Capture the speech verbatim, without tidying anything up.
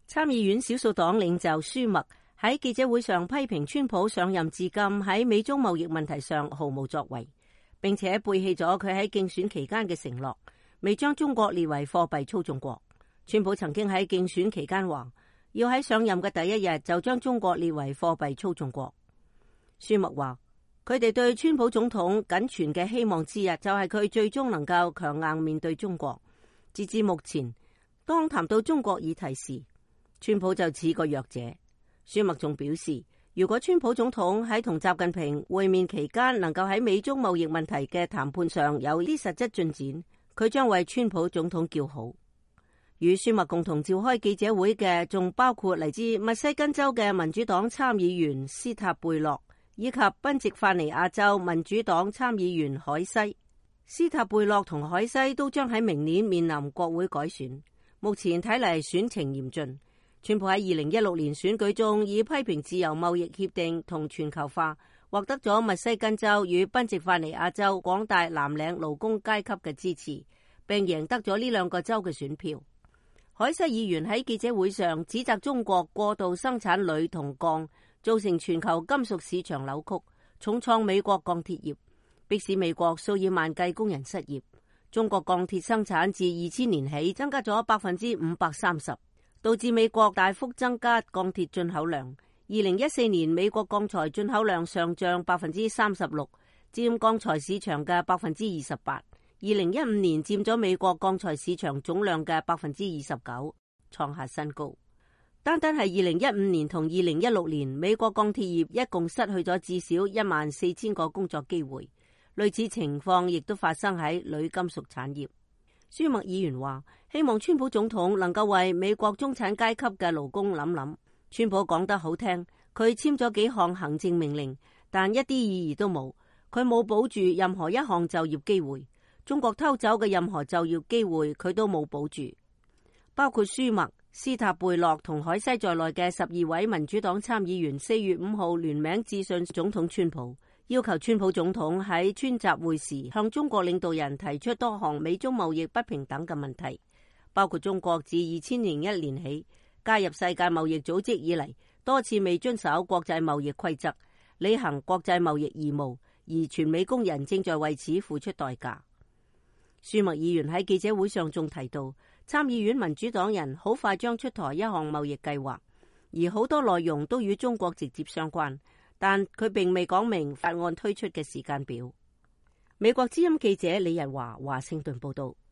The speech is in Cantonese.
參議院少數黨領袖舒默喺記者會上批評川普上任至今喺美中貿易問題上毫無作為，並且背棄咗佢喺競選期間嘅承諾，未將中國列為貨幣操縱國。川普曾經喺競選期間話，要喺上任嘅第一日就將中國列為貨幣操縱國。舒默話，佢哋對川普總統僅存嘅希望之一就係佢最終能夠強硬面對中國。截至目前，當談到中國議題時，川普就似個弱者。舒默仲表示，如果川普總統喺同習近平會面期間能夠喺美中貿易問題嘅談判上有啲實質進展，佢將為川普總統叫好。與舒默共同召開記者會嘅仲包括嚟自密西根州嘅民主黨參議員斯塔貝洛，以及賓夕法尼亞州民主黨參議員海西。斯塔貝洛同海西都將喺明年面臨國會改選，目前睇嚟選情嚴峻。川普喺二零一六年選舉中以批評自由貿易協定同全球化，獲得咗密西根州與賓夕法尼亞州廣大藍領勞工階級嘅支持，並贏得咗呢兩個州嘅選票。海西議員喺記者會上指責中國過度生產鋁同鋼，造成全球金屬市場扭曲，重創美國鋼鐵業，迫使美國數以萬計工人失業。中國鋼鐵生產自二千年起增加咗百分之五百三十，導致美國大幅增加鋼鐵進口量。二零一四年美國鋼材進口量上漲百分之三十六，佔鋼材市場嘅百分之二十八。二零一五年佔咗美國鋼材市場總量嘅百分之二十九，創下新高。單單係二零一五年同二零一六年，美國鋼鐵業一共失去咗至少一萬四千個工作機會。類似情況亦都發生喺鋁金屬產業。舒默議員話，希望川普總統能夠為美國中產階級嘅勞工諗諗。川普講得好聽，佢簽咗幾項行政命令，但一啲意義都冇。佢冇保住任何一項就業機會。中國偷走嘅任何就業機會，佢都冇保住。包括舒默、斯塔貝洛同海西在內嘅十二位民主黨參議員，四月五號聯名致信總統川普，要求川普總統喺川習會時向中國領導人提出多項美中貿易不平等嘅問題，包括中國自二千零一年起加入世界貿易組織以嚟，多次未遵守國際貿易規則，履行國際貿易義務，而全美工人正在為此付出代價。舒默議員喺記者會上仲提到，參議院民主黨人好快將出台一項貿易計劃，而好多內容都與中國直接相關，但佢並未講明法案推出嘅時間表。美國之音記者李日華華盛頓報道。